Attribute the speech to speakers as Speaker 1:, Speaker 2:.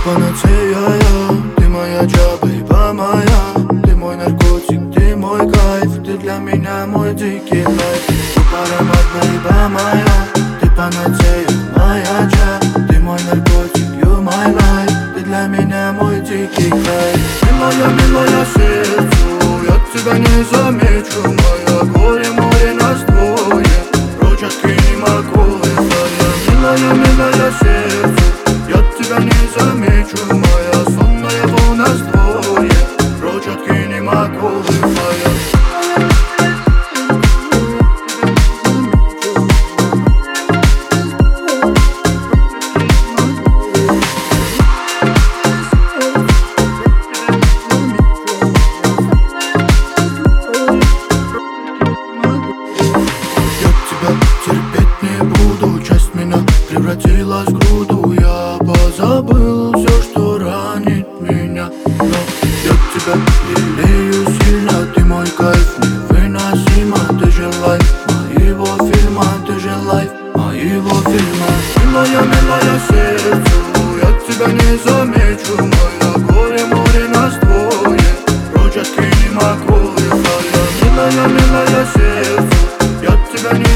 Speaker 1: панацея, ты моя джа-бейба моя. Ты мой наркотик, ты мой кайф, ты для меня мой дикий лайф. Ты аромат, бейба моя, ты панацея, моя джа. Ты мой наркотик, you my life, ты для меня мой дикий кайф. Милая сердцу, я тебя не замечу. Моя горе, море нас двое, прочь от кинематографа. Милая сердцу, я тебя не замечу. Моя сонная волна с двое, прочь от кинематографа. Терпеть не буду, часть меня превратилась в груду. Я позабыл все, что ранит меня, но я тебя лелею сильно. Ты мой кайф, невыносимо. Ты же лайф моего фильма, ты же лайф моего фильма. Милая сердцу, я тебя не замечу. Моя горе, море нас двое, прочь от кинематографа. Милая сердцу, я тебя не